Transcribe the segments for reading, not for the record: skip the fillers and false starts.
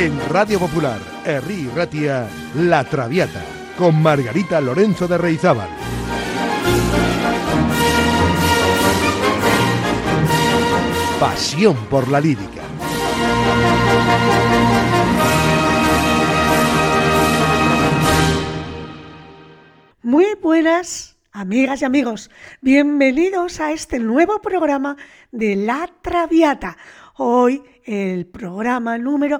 En Radio Popular, Herri Ratia, La Traviata, con Margarita Lorenzo de Reizábal. Pasión por la lírica. Muy buenas, amigas y amigos. Bienvenidos a este nuevo programa de La Traviata. Hoy el programa número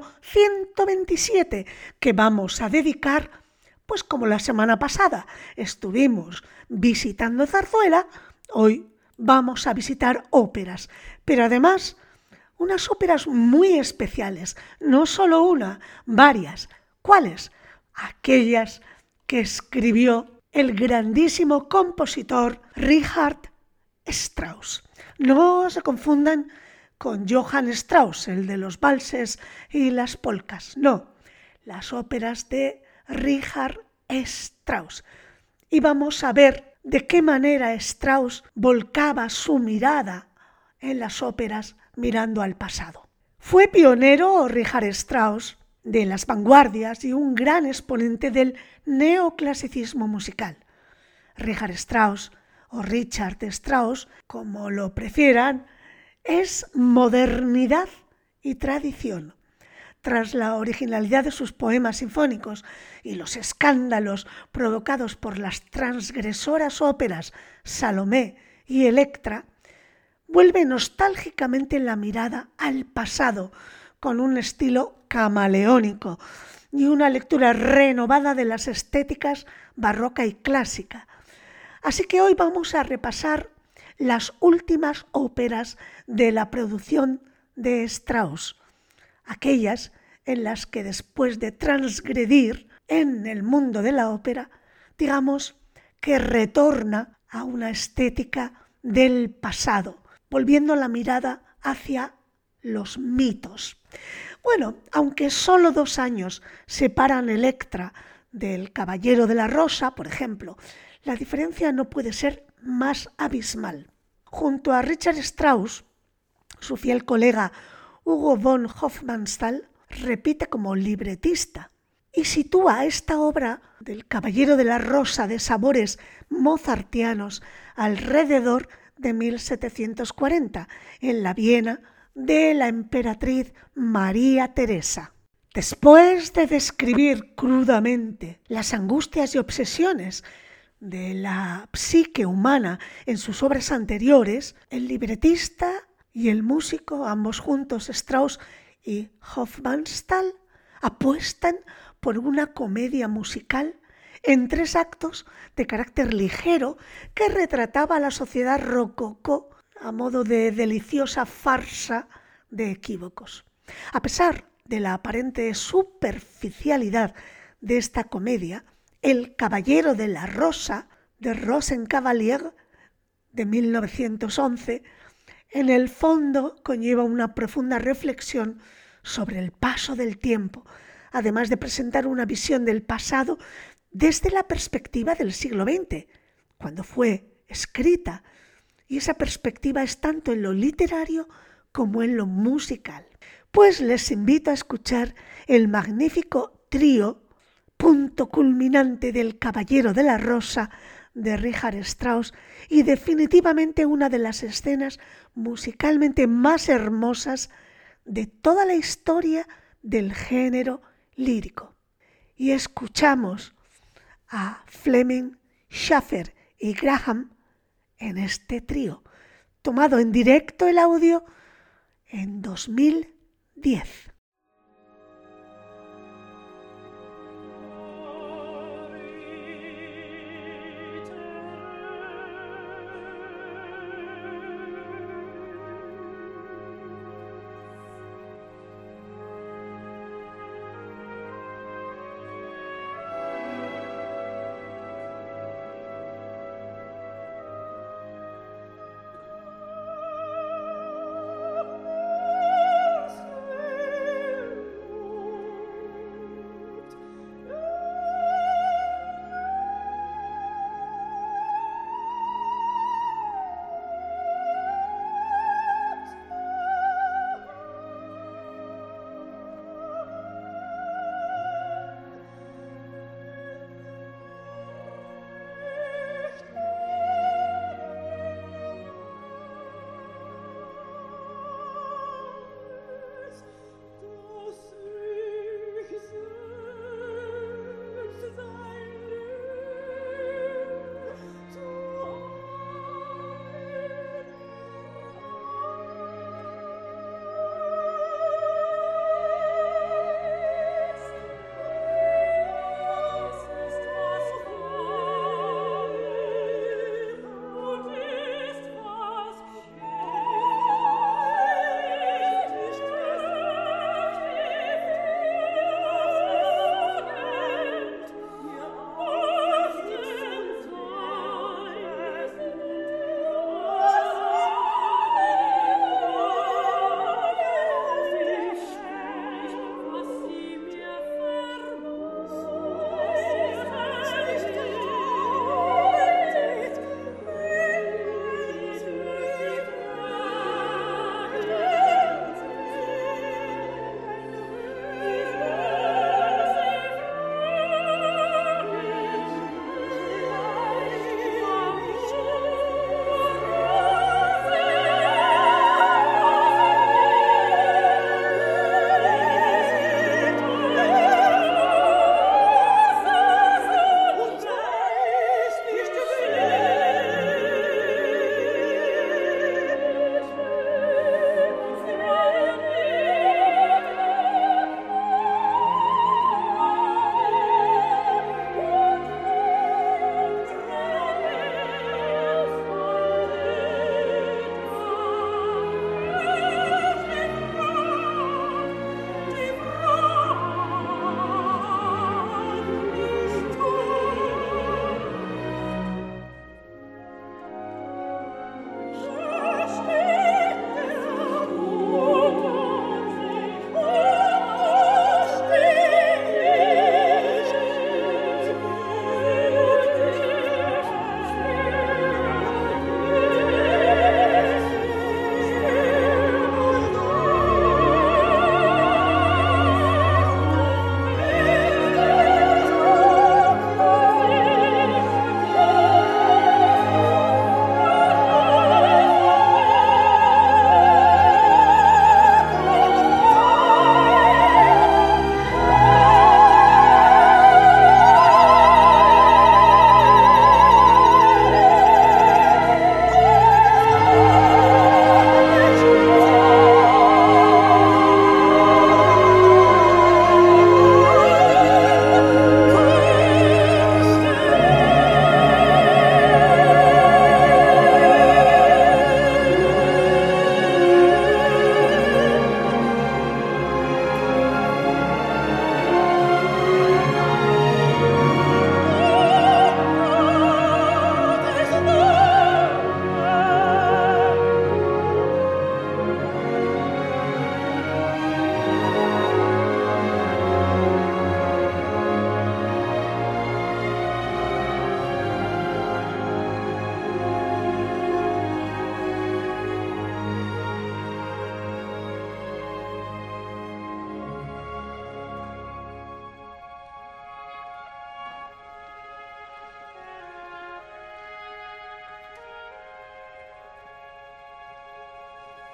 127 que vamos a dedicar, pues como la semana pasada estuvimos visitando Zarzuela, hoy vamos a visitar óperas, pero además unas óperas muy especiales, no solo una, varias. ¿Cuáles? Aquellas que escribió el grandísimo compositor Richard Strauss. No se confundan con Johann Strauss, el de los valses y las polcas. No, las óperas de Richard Strauss. Y vamos a ver de qué manera Strauss volcaba su mirada en las óperas mirando al pasado. Fue pionero Richard Strauss de las vanguardias y un gran exponente del neoclasicismo musical. Richard Strauss o Richard Strauss, como lo prefieran, es modernidad y tradición. Tras la originalidad de sus poemas sinfónicos y los escándalos provocados por las transgresoras óperas Salomé y Electra, vuelve nostálgicamente la mirada al pasado con un estilo camaleónico y una lectura renovada de las estéticas barroca y clásica. Así que hoy vamos a repasar las últimas óperas de la producción de Strauss, aquellas en las que después de transgredir en el mundo de la ópera, digamos que retorna a una estética del pasado, volviendo la mirada hacia los mitos. Bueno, aunque solo 2 años separan Electra del Caballero de la Rosa, por ejemplo, la diferencia no puede ser más abismal. Junto a Richard Strauss, su fiel colega Hugo von Hofmannsthal repite como libretista y sitúa esta obra del Caballero de la Rosa de sabores mozartianos alrededor de 1740 en la Viena de la emperatriz María Teresa. Después de describir crudamente las angustias y obsesiones de la psique humana en sus obras anteriores, el libretista y el músico, ambos juntos, Strauss y Hofmannsthal, apuestan por una comedia musical en 3 actos de carácter ligero que retrataba a la sociedad rococó a modo de deliciosa farsa de equívocos. A pesar de la aparente superficialidad de esta comedia, El Caballero de la Rosa, de Rosenkavalier, de 1911, en el fondo conlleva una profunda reflexión sobre el paso del tiempo, además de presentar una visión del pasado desde la perspectiva del siglo XX, cuando fue escrita, y esa perspectiva es tanto en lo literario como en lo musical. Pues les invito a escuchar el magnífico trío, punto culminante del Caballero de la Rosa de Richard Strauss y definitivamente una de las escenas musicalmente más hermosas de toda la historia del género lírico. Y escuchamos a Fleming, Schaffer y Graham en este trío, tomado en directo el audio en 2010.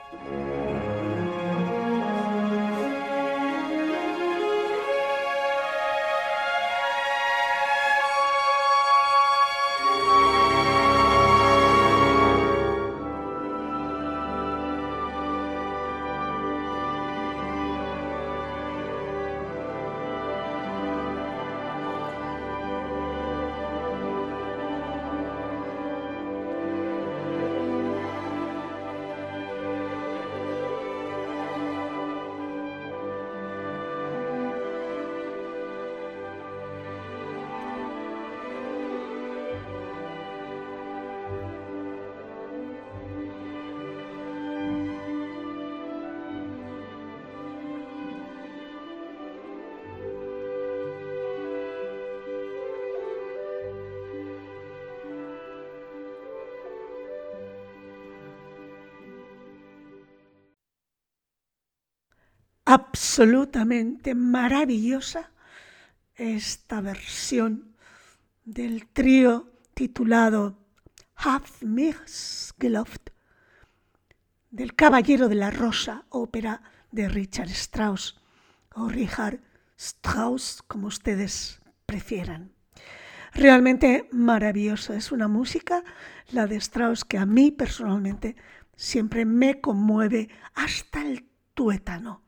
Absolutamente maravillosa esta versión del trío titulado Hab mir's gelobt del Caballero de la Rosa, ópera de Richard Strauss o Richard Strauss, como ustedes prefieran. Realmente maravillosa, es una música, la de Strauss, que a mí personalmente siempre me conmueve hasta el tuétano.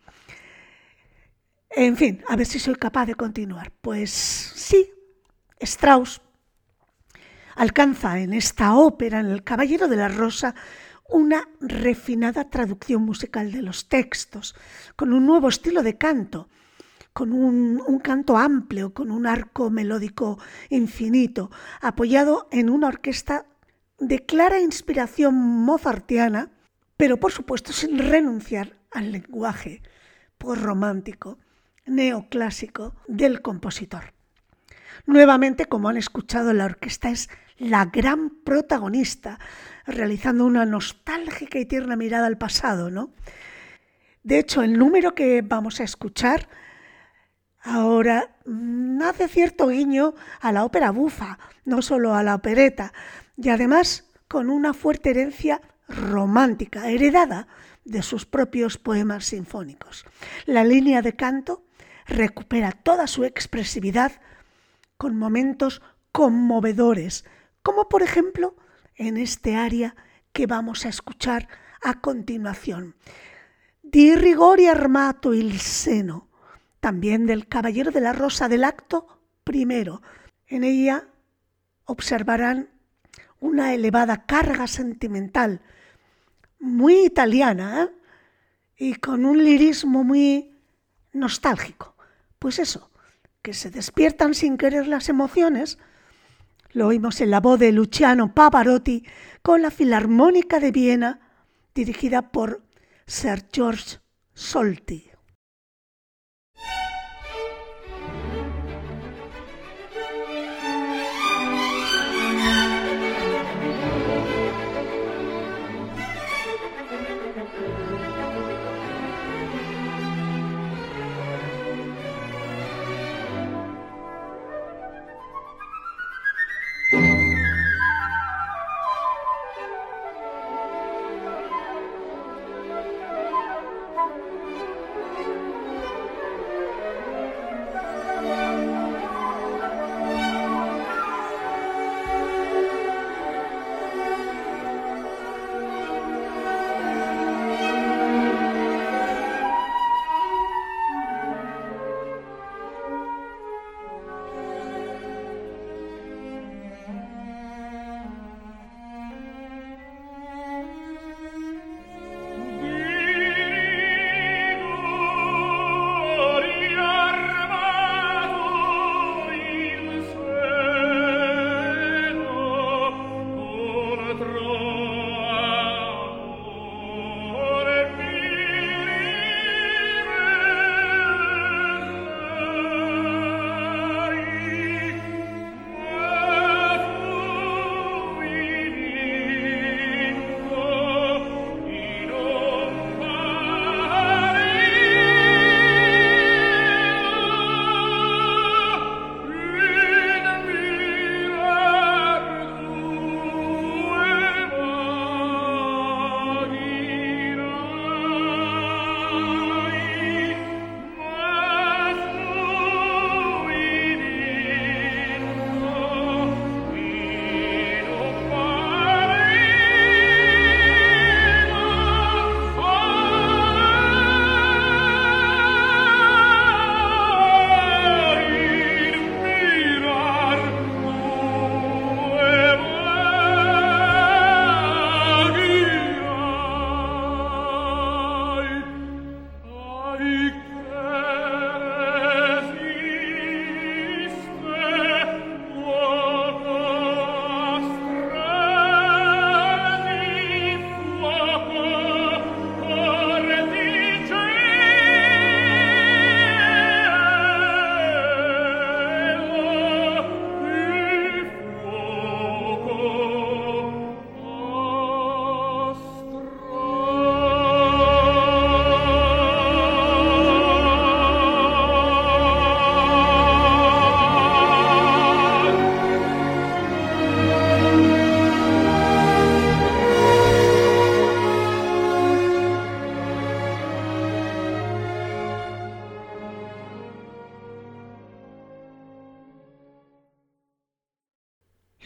En fin, a ver si soy capaz de continuar. Pues sí, Strauss alcanza en esta ópera, en El Caballero de la Rosa, una refinada traducción musical de los textos, con un nuevo estilo de canto, con un canto amplio, con un arco melódico infinito, apoyado en una orquesta de clara inspiración mozartiana, pero por supuesto sin renunciar al lenguaje romántico, neoclásico del compositor. Nuevamente, como han escuchado, la orquesta es la gran protagonista, realizando una nostálgica y tierna mirada al pasado, ¿no? De hecho, el número que vamos a escuchar ahora hace cierto guiño a la ópera bufa, no solo a la opereta, y además con una fuerte herencia romántica, heredada de sus propios poemas sinfónicos. La línea de canto recupera toda su expresividad con momentos conmovedores, como por ejemplo en este aria que vamos a escuchar a continuación. Di rigori armato il seno, también del Caballero de la Rosa del acto primero. En ella observarán una elevada carga sentimental, muy italiana, y con un lirismo muy nostálgico. Pues eso, que se despiertan sin querer las emociones. Lo oímos en la voz de Luciano Pavarotti con la Filarmónica de Viena, dirigida por Sir George Solti.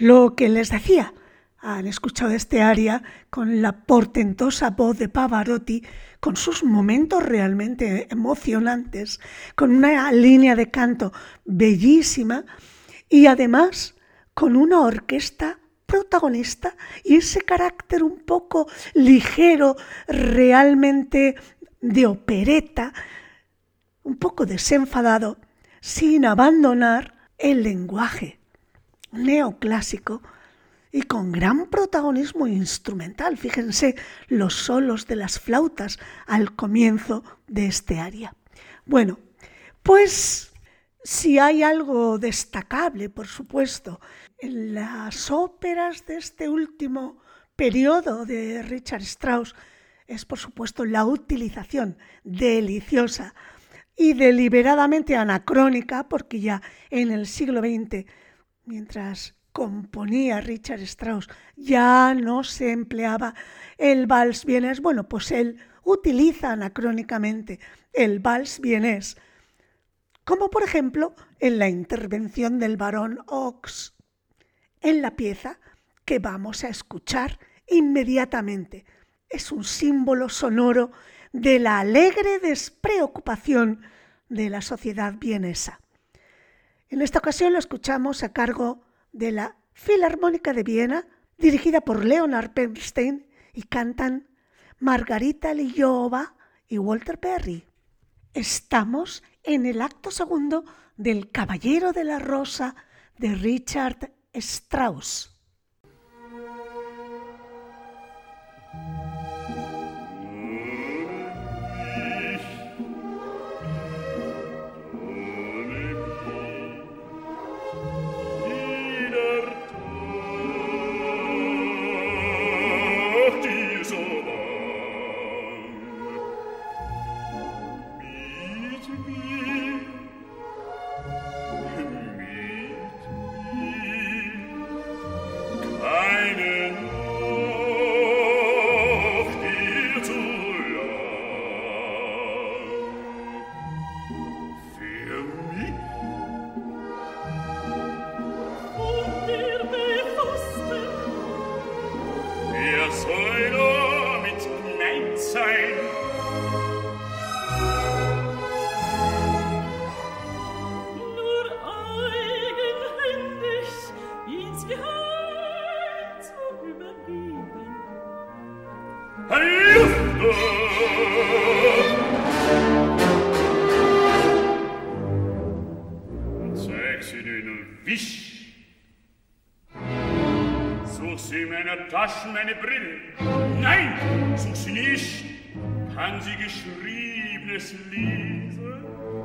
Lo que les decía, han escuchado este aria con la portentosa voz de Pavarotti, con sus momentos realmente emocionantes, con una línea de canto bellísima y además con una orquesta protagonista y ese carácter un poco ligero, realmente de opereta, un poco desenfadado, sin abandonar el lenguaje neoclásico y con gran protagonismo instrumental. Fíjense los solos de las flautas al comienzo de este aria. Bueno, pues si hay algo destacable, por supuesto, en las óperas de este último periodo de Richard Strauss, es por supuesto la utilización deliciosa y deliberadamente anacrónica, porque ya en el siglo XX, mientras componía Richard Strauss, ya no se empleaba el vals vienés. Bueno, pues él utiliza anacrónicamente el vals vienés, como por ejemplo en la intervención del barón Ox en la pieza que vamos a escuchar inmediatamente. Es un símbolo sonoro de la alegre despreocupación de la sociedad vienesa. En esta ocasión lo escuchamos a cargo de la Filarmónica de Viena, dirigida por Leonard Bernstein, y cantan Margarita Liyova y Walter Perry. Estamos en el acto segundo del Caballero de la Rosa de Richard Strauss. Meine Brillen. Nein, such sie nicht. Kann sie Geschriebenes lesen?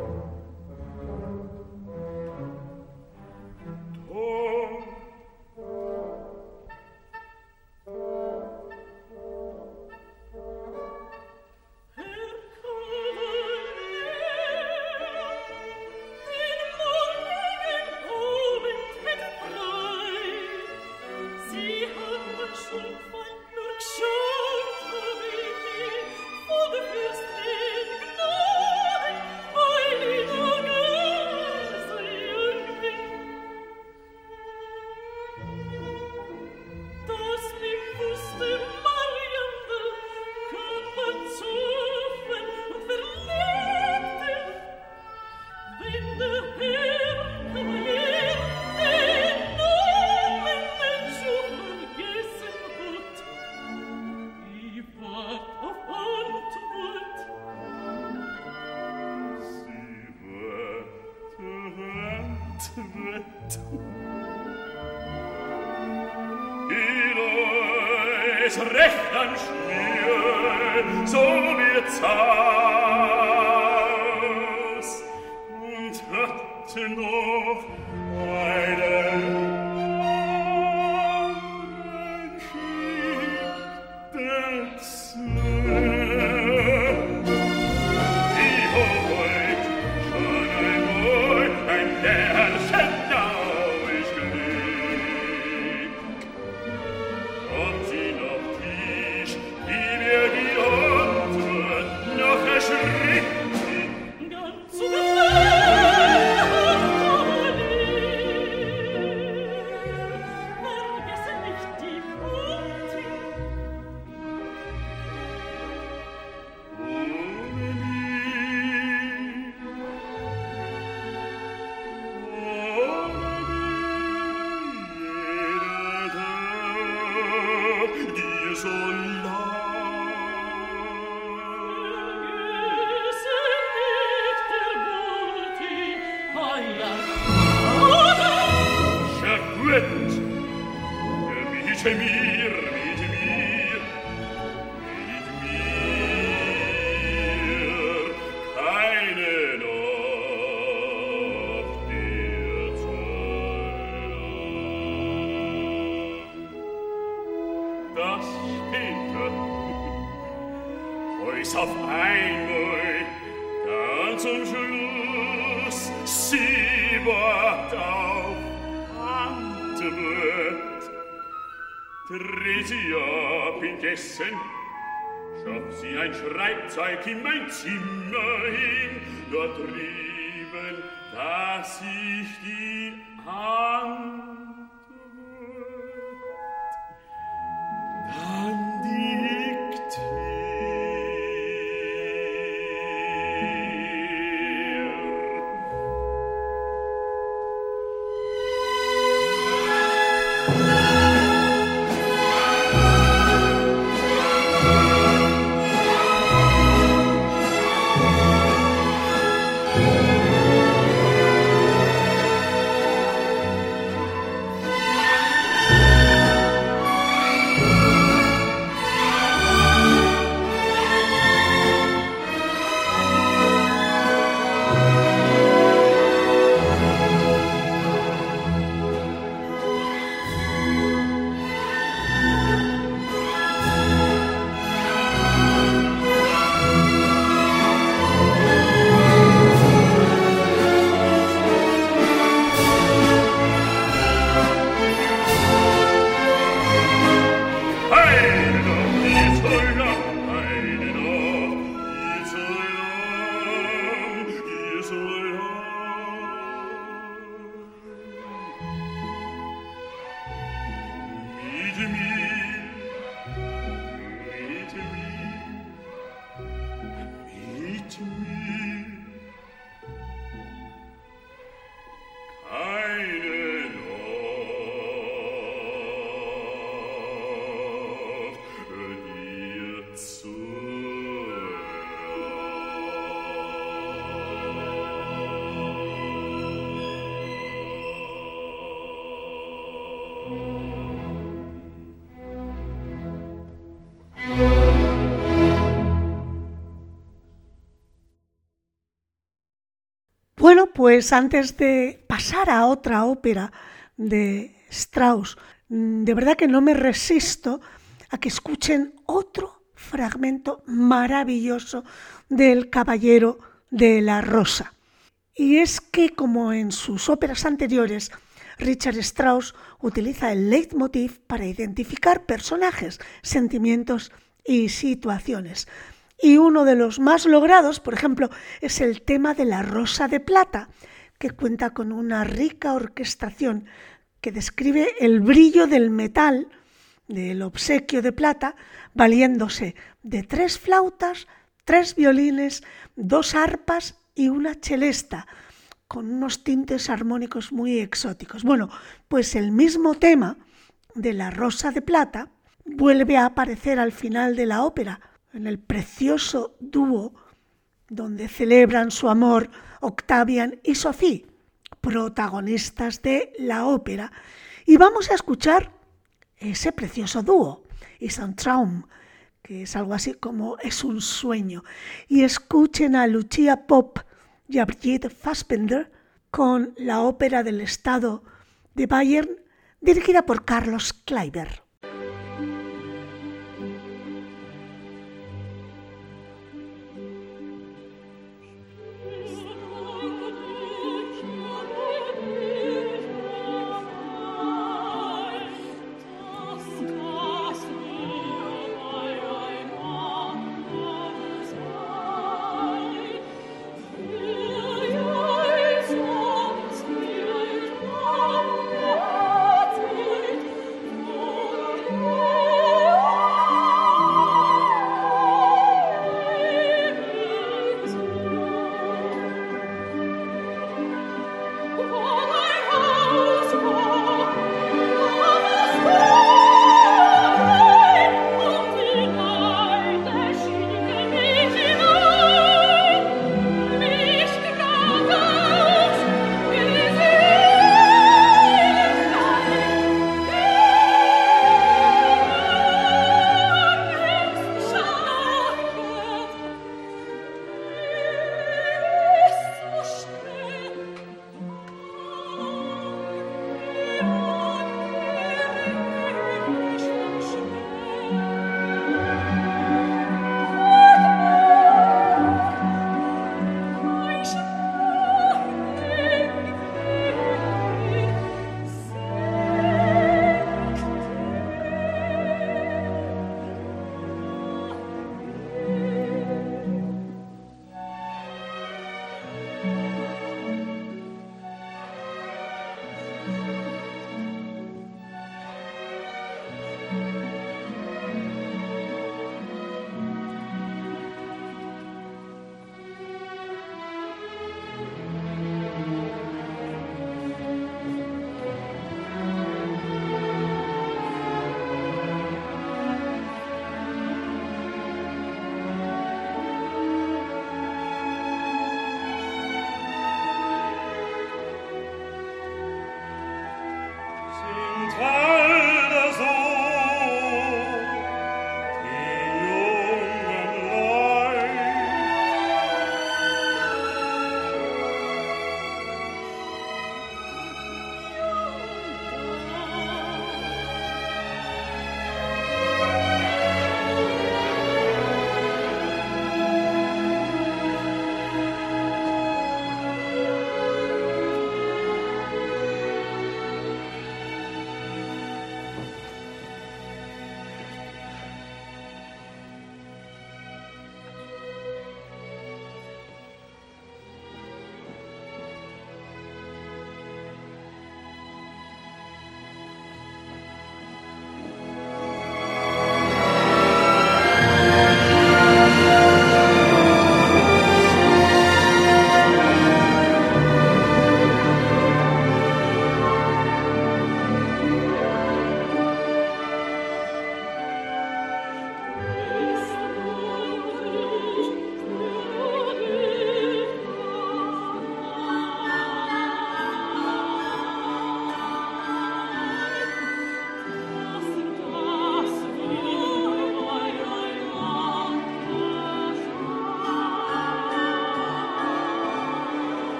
Es recht an Schnür, so wird's aus, und hatte noch einen anderen Schiff dazu. Die heut schon einmal ein Herrchen daurig gelegt, kommt sie noch tisch, wie wir die Antwort noch erschrecken. so lang. Jacquette, bitte mir, keine Nacht dir das später, heus auf einmal, ganz zum Schluss, sie wacht auf Antwort. Dreht sie ab indessen, schafft sie ein Schreibzeug in mein Zimmer hin, dort drüben, dass ich die Antwort dann diktiert. Bueno, pues antes de pasar a otra ópera de Strauss, de verdad que no me resisto a que escuchen otro fragmento maravilloso del Caballero de la Rosa. Y es que, como en sus óperas anteriores, Richard Strauss utiliza el leitmotiv para identificar personajes, sentimientos y situaciones. Y uno de los más logrados, por ejemplo, es el tema de La Rosa de Plata, que cuenta con una rica orquestación que describe el brillo del metal, del obsequio de plata, valiéndose de 3 flautas, 3 violines, 2 arpas y una celesta, con unos tintes armónicos muy exóticos. Bueno, pues el mismo tema de La Rosa de Plata vuelve a aparecer al final de la ópera, en el precioso dúo donde celebran su amor Octavian y Sophie, protagonistas de la ópera. Y vamos a escuchar ese precioso dúo, Ist ein Traum, que es algo así como es un sueño. Y escuchen a Lucia Popp y a Brigitte Fassbender con la ópera del Estado de Bayern, dirigida por Carlos Kleiber. Oh,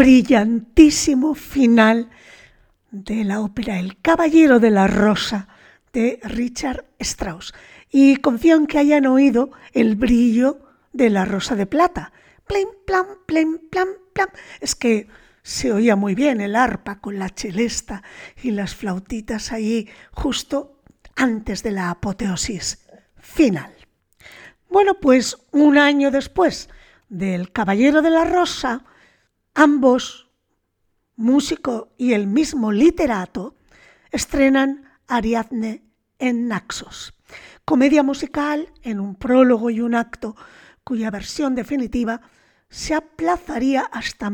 brillantísimo final de la ópera El Caballero de la Rosa de Richard Strauss. Y confío en que hayan oído el brillo de la rosa de plata. Plim, plam, plim, plam, plam. Es que se oía muy bien el arpa con la celesta y las flautitas ahí justo antes de la apoteosis final. Bueno, pues un año después del Caballero de la Rosa, ambos, músico y el mismo literato, estrenan Ariadne en Naxos, comedia musical en un prólogo y un acto cuya versión definitiva se aplazaría hasta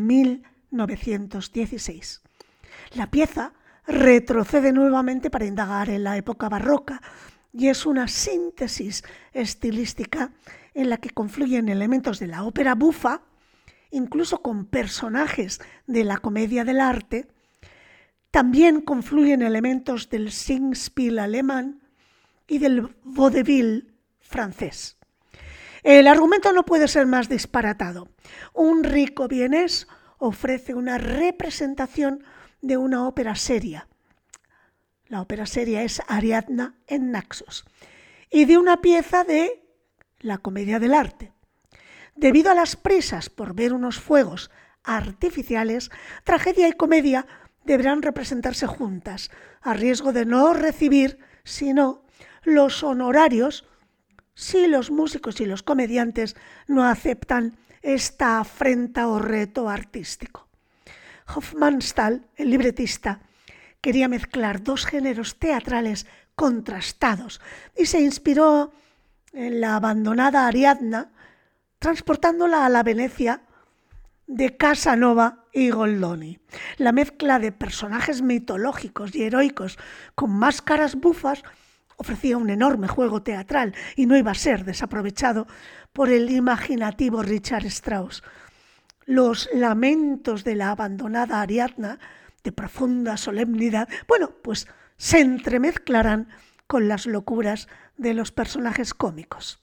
1916. La pieza retrocede nuevamente para indagar en la época barroca y es una síntesis estilística en la que confluyen elementos de la ópera bufa, incluso con personajes de la comedia del arte. También confluyen elementos del Singspiel alemán y del vaudeville francés. El argumento no puede ser más disparatado. Un rico vienés ofrece una representación de una ópera seria. La ópera seria es Ariadna en Naxos, y de una pieza de la comedia del arte. Debido a las prisas por ver unos fuegos artificiales, tragedia y comedia deberán representarse juntas, a riesgo de no recibir, sino los honorarios, si los músicos y los comediantes no aceptan esta afrenta o reto artístico. Hofmannsthal, el libretista, quería mezclar dos géneros teatrales contrastados y se inspiró en la abandonada Ariadna, transportándola a la Venecia de Casanova y Goldoni. La mezcla de personajes mitológicos y heroicos con máscaras bufas ofrecía un enorme juego teatral y no iba a ser desaprovechado por el imaginativo Richard Strauss. Los lamentos de la abandonada Ariadna, de profunda solemnidad, pues se entremezclarán con las locuras de los personajes cómicos.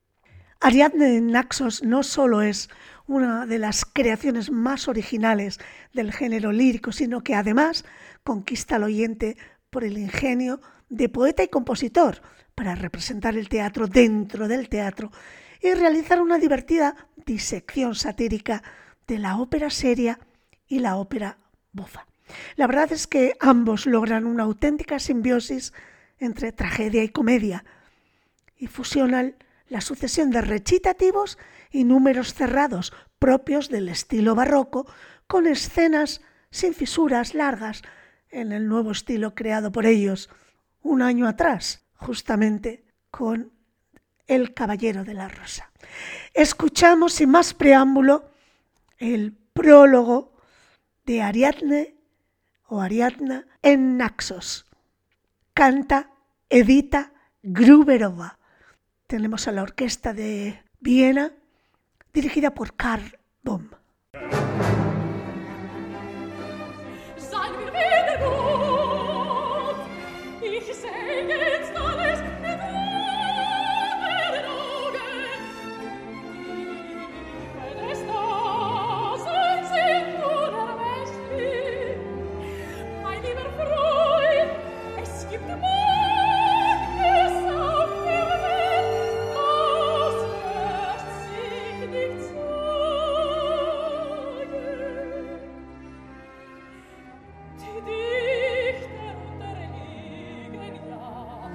Ariadne en Naxos no solo es una de las creaciones más originales del género lírico, sino que además conquista al oyente por el ingenio de poeta y compositor para representar el teatro dentro del teatro y realizar una divertida disección satírica de la ópera seria y la ópera bufa. La verdad es que ambos logran una auténtica simbiosis entre tragedia y comedia y fusionan la sucesión de recitativos y números cerrados propios del estilo barroco con escenas sin fisuras largas en el nuevo estilo creado por ellos un año atrás, justamente con El Caballero de la Rosa. Escuchamos sin más preámbulo el prólogo de Ariadne o Ariadna en Naxos. Canta Edita Gruberova. Tenemos a la orquesta de Viena, dirigida por Karl Böhm. Ja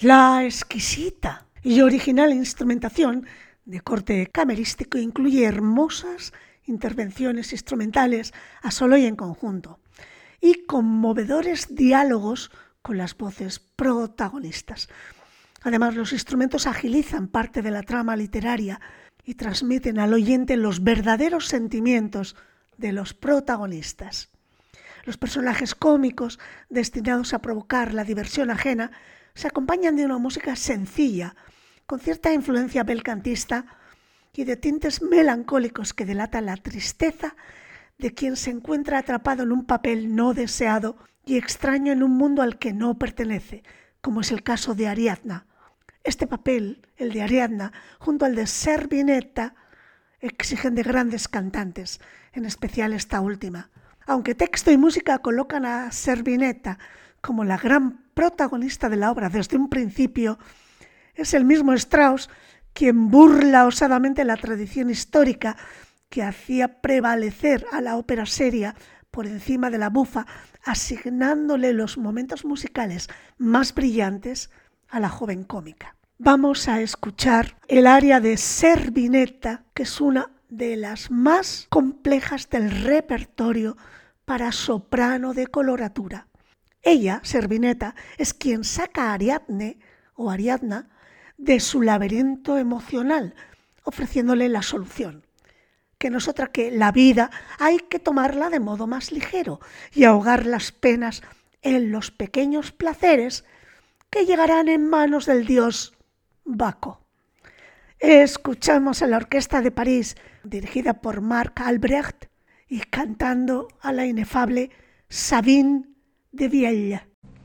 La exquisita y original instrumentación de corte camerístico incluye hermosas intervenciones instrumentales a solo y en conjunto y conmovedores diálogos con las voces protagonistas. Además, los instrumentos agilizan parte de la trama literaria y transmiten al oyente los verdaderos sentimientos de los protagonistas. Los personajes cómicos destinados a provocar la diversión ajena se acompañan de una música sencilla, con cierta influencia belcantista y de tintes melancólicos que delatan la tristeza de quien se encuentra atrapado en un papel no deseado y extraño en un mundo al que no pertenece, como es el caso de Ariadna. Este papel, el de Ariadna, junto al de Servinetta, exigen de grandes cantantes, en especial esta última. Aunque texto y música colocan a Servinetta como la gran protagonista de la obra desde un principio, es el mismo Strauss quien burla osadamente la tradición histórica que hacía prevalecer a la ópera seria por encima de la bufa, asignándole los momentos musicales más brillantes a la joven cómica. Vamos a escuchar el aria de Servinetta, que es una de las más complejas del repertorio para soprano de coloratura. Ella, Servinetta, es quien saca a Ariadne o Ariadna de su laberinto emocional, ofreciéndole la solución, que no es otra que la vida hay que tomarla de modo más ligero y ahogar las penas en los pequeños placeres que llegarán en manos del dios Baco. Escuchamos a la Orquesta de París, dirigida por Marc Albrecht y cantando a la inefable Sabine de Vielle.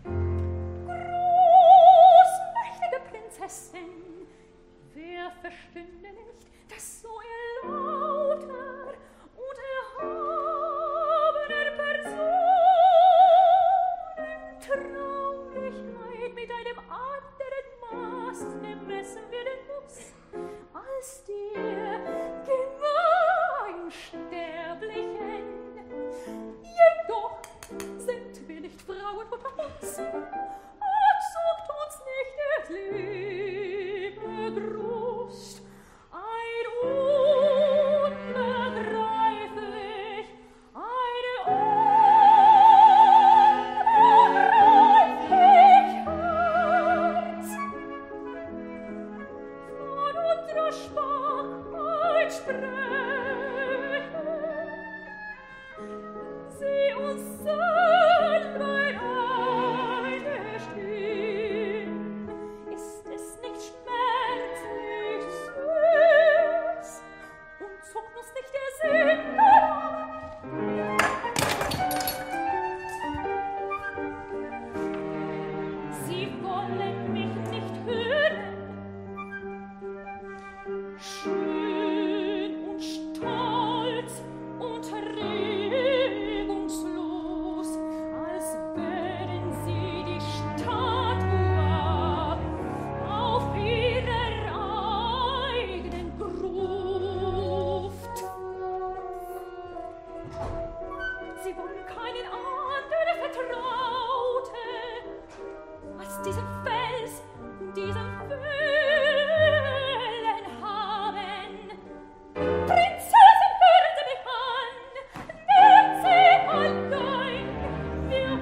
Als dir Gemeinsterblichen. Jedoch sind wir nicht Frauen unter uns, und sucht uns nicht der Liebe Brust. Ein unbegreiflich, eine unbegreiflich Herz. Von unserer Schwachheit sprechen, sie uns selber eingestehen. Ist es nicht schmerzlich süß und zuckt uns nicht der Sinn danach? Sie wollen mich nicht hören. Schön und stolz und regungslos, als wären sie die Statue auf ihrer eigenen Gruft. Sie wollen keinen anderen Vertrauten als diesen Fels, diesen Wellen haben. Prinzessin, hören Sie mich an, nehmt Sie allein. Wir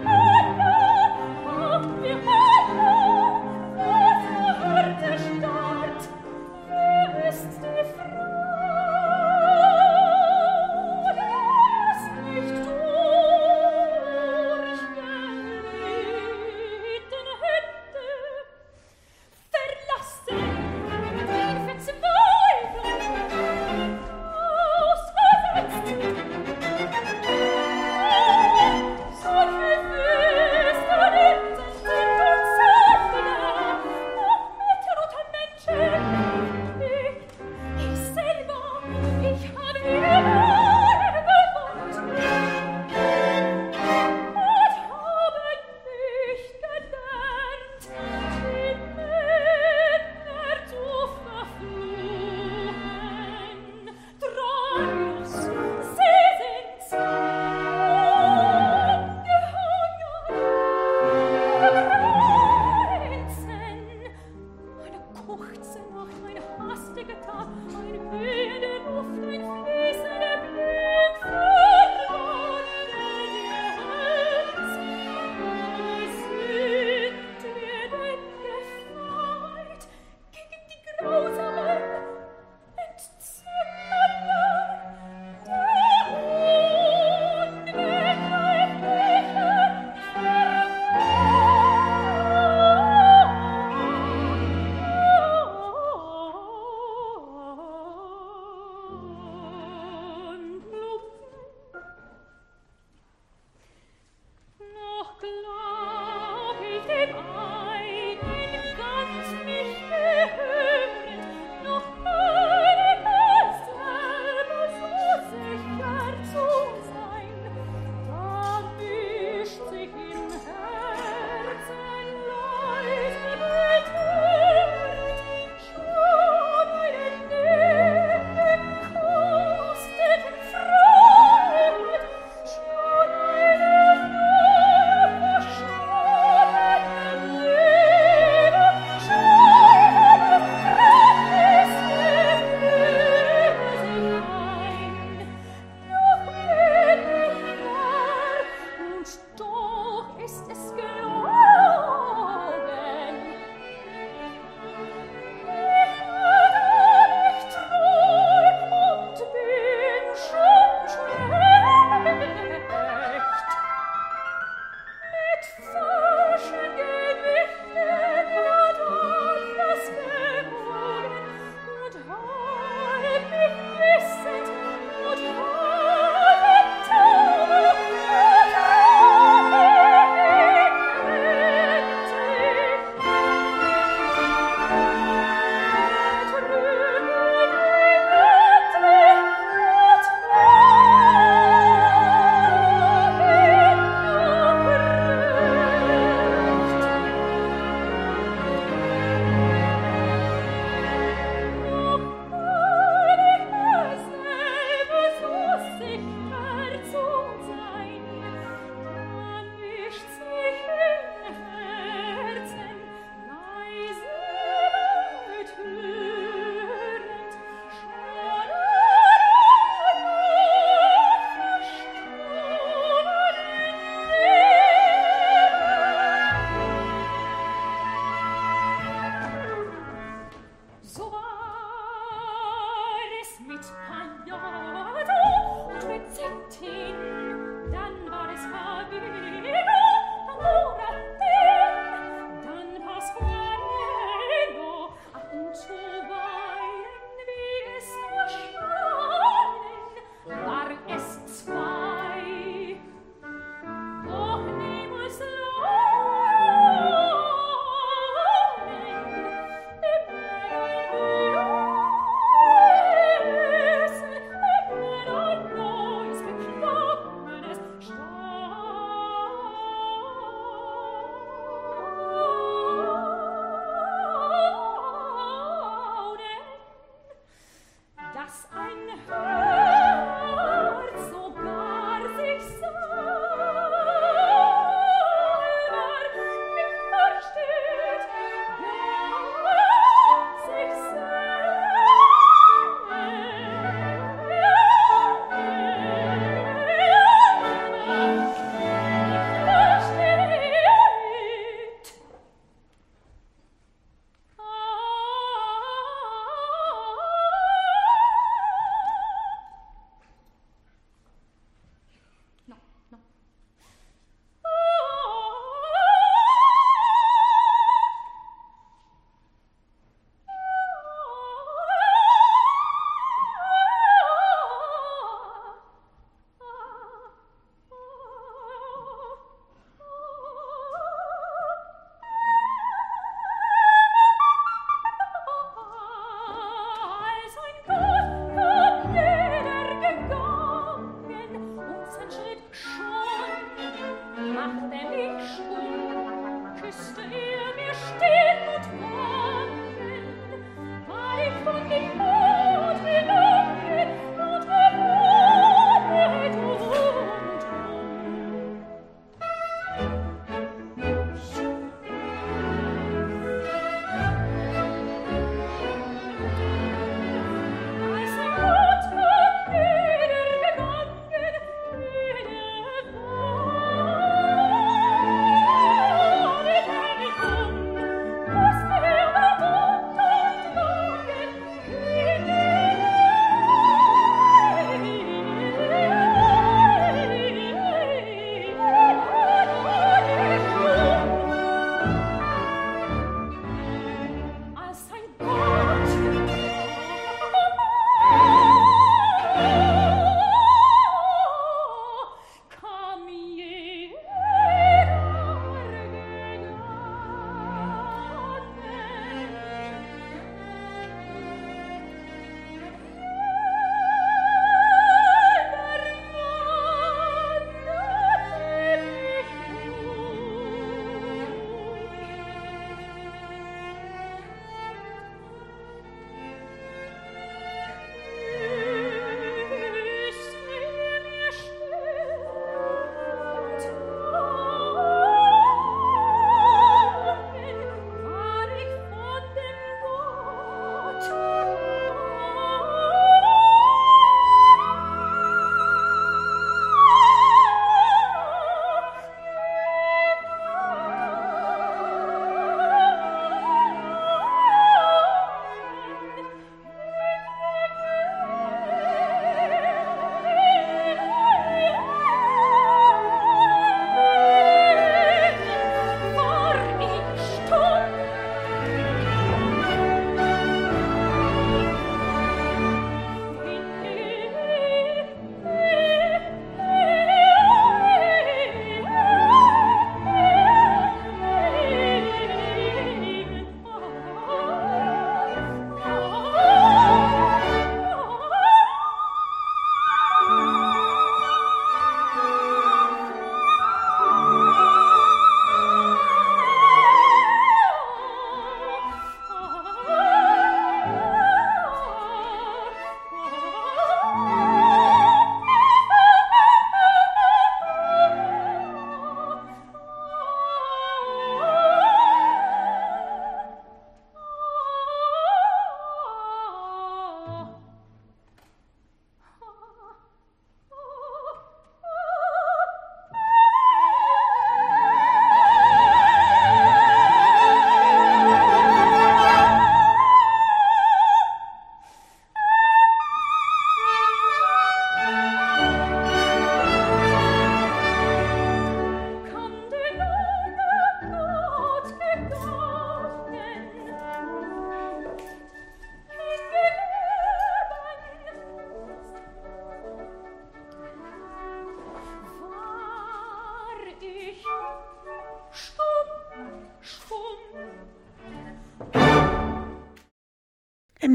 Hölle, was harte Stadt, wer ist die Frau, die es nicht tut?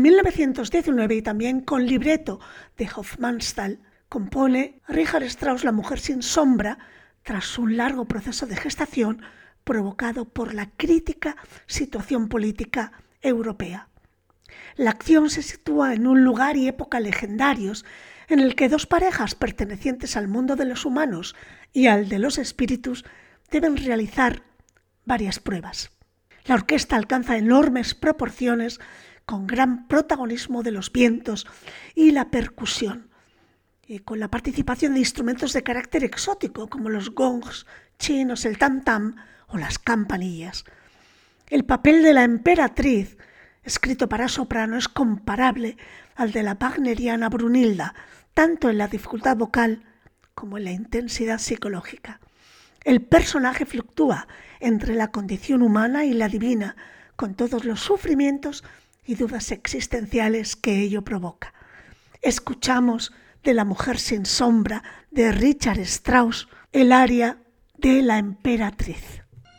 1919 y también con libreto de Hofmannsthal compone Richard Strauss La mujer sin sombra tras un largo proceso de gestación provocado por la crítica situación política europea. La acción se sitúa en un lugar y época legendarios en el que dos parejas pertenecientes al mundo de los humanos y al de los espíritus deben realizar varias pruebas. La orquesta alcanza enormes proporciones con gran protagonismo de los vientos y la percusión, y con la participación de instrumentos de carácter exótico como los gongs chinos, el tam-tam o las campanillas. El papel de la emperatriz, escrito para soprano, es comparable al de la wagneriana Brunilda, tanto en la dificultad vocal como en la intensidad psicológica. El personaje fluctúa entre la condición humana y la divina, con todos los sufrimientos y dudas existenciales que ello provoca. Escuchamos de La mujer sin sombra de Richard Strauss el aria de la emperatriz.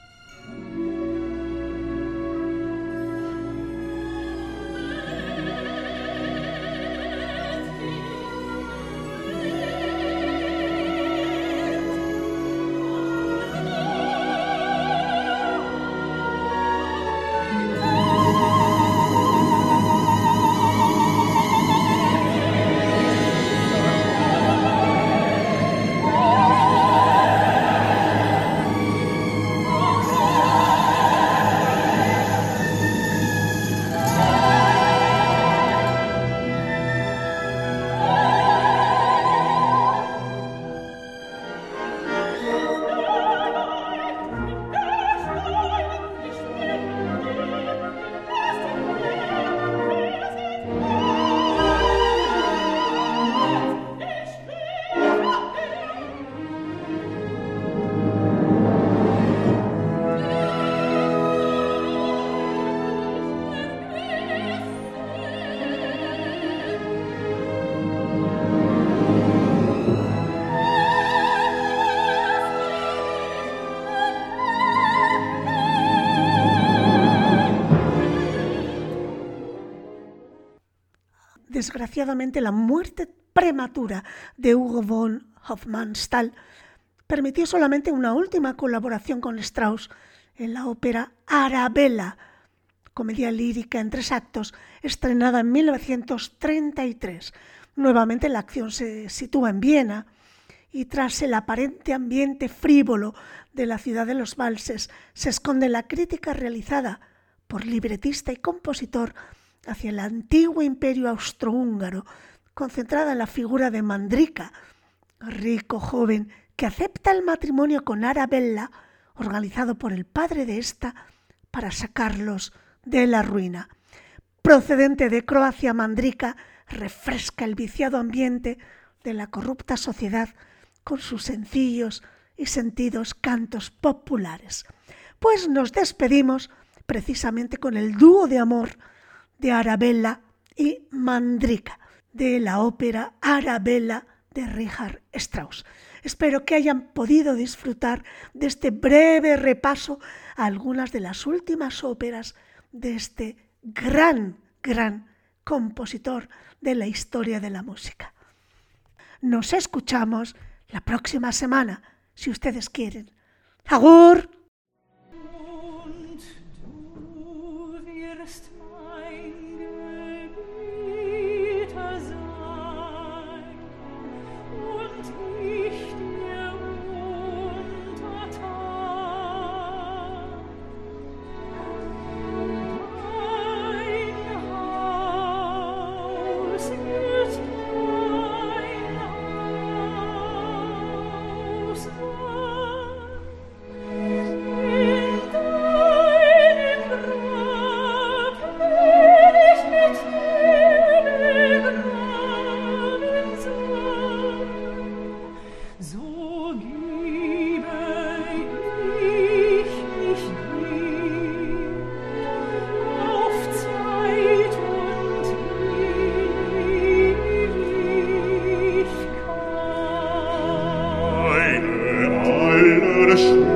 Desgraciadamente, la muerte prematura de Hugo von Hofmannsthal permitió solamente una última colaboración con Strauss en la ópera Arabella, comedia lírica en 3 actos, estrenada en 1933. Nuevamente la acción se sitúa en Viena y tras el aparente ambiente frívolo de la ciudad de los valses se esconde la crítica realizada por libretista y compositor hacia el antiguo imperio austrohúngaro, concentrada en la figura de Mandrika, rico joven que acepta el matrimonio con Arabella, organizado por el padre de esta para sacarlos de la ruina. Procedente de Croacia, Mandrika refresca el viciado ambiente de la corrupta sociedad con sus sencillos y sentidos cantos populares. Pues nos despedimos precisamente con el dúo de amor de Arabella y Mandrika, de la ópera Arabella de Richard Strauss. Espero que hayan podido disfrutar de este breve repaso a algunas de las últimas óperas de este gran compositor de la historia de la música. Nos escuchamos la próxima semana, si ustedes quieren. ¡Agur! Schöne